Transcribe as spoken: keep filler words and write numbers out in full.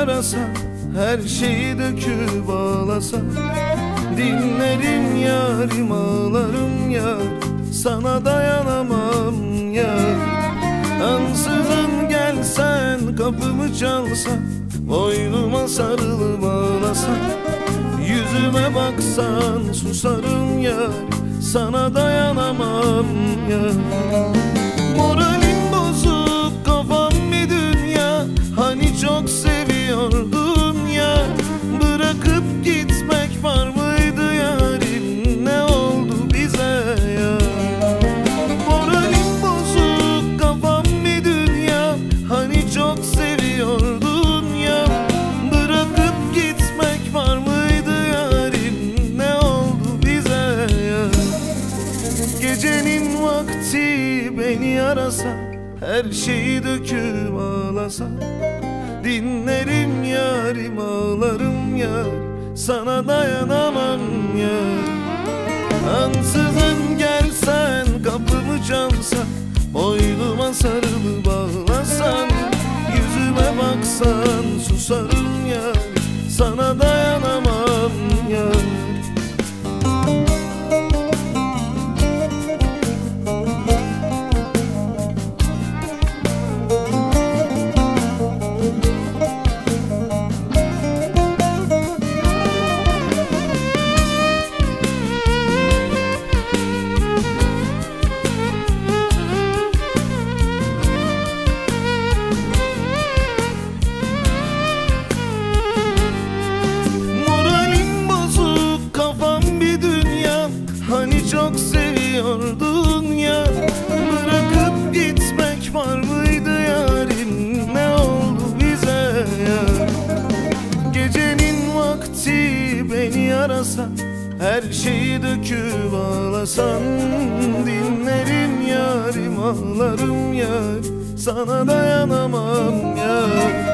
yarasan, her şeyi döküp ağlasan, dinlerim yarim, ağlarım yar, sana dayanamam yar. Ansızın gelsen, kapımı çalsan, boynuma sarılıp ağlasan, yüzüme baksan susarım yar, sana dayanamam yar. Moralim bozuk, kafam bir dünya, hani çok seviyordun ya. Bırakıp gitmek var mıydı yarim, ne oldu bize ya? Moralim bozuk, kafam bir dünya, hani çok seviyordun ya. Bırakıp gitmek var mıydı yarim, ne oldu bize ya? Gecenin vakti beni arasan, her şeyi döküp ağlasan, dinlerim yarim, ağlarım yar, sana dayanamam yar. Ansızın gelsen, kapımı çalsan, boynuma sarılıp ağlasan, yüzüme baksan susarım yar, sana dayanamam yar. Hani çok seviyordun ya. Bırakıp gitmek var mıydı yarim, ne oldu bize ya? Gecenin vakti beni arasan, her şeyi döküp ağlasan, dinlerim yarim, ağlarım yar, sana dayanamam yar.